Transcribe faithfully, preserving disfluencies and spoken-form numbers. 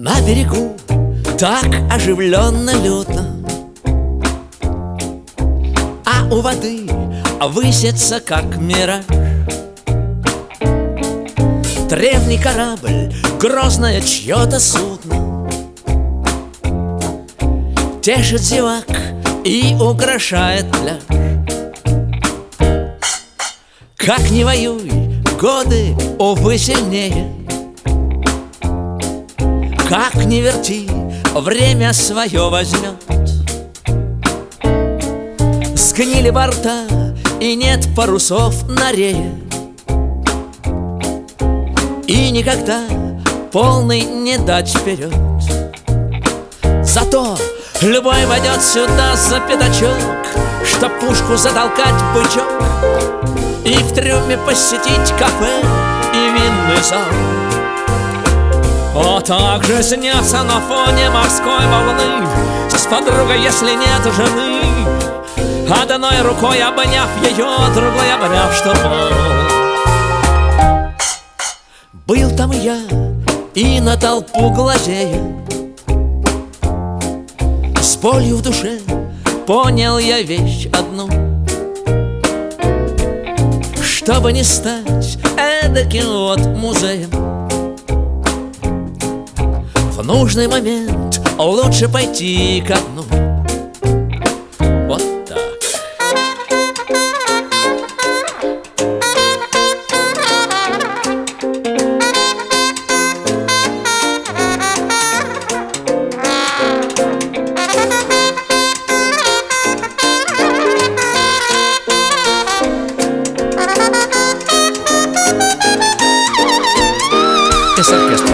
На берегу так оживленно, людно, а у воды высится, как мираж, древний корабль, грозное чье-то судно, тешит зевак и украшает пляж. Как ни воюй, годы, увы, сильнее. Как ни верти, время свое возьмет. Сгнили борта, и нет парусов на рее, и никогда полный не дать вперед. Зато любой войдет сюда за пятачок, чтоб пушку затолкать в бычок и в трюме посетить кафе и винный зал. О, так же снятся на фоне морской волны с подругой, если нет жены, одной рукой обняв ее, другой обняв штурвал. Был там и я, и на толпу глазея, с болью в душе понял я вещь одну: чтобы не стать эдаким вот музеем, в нужный момент лучше пойти ко дну. Вот так. Es orquesta.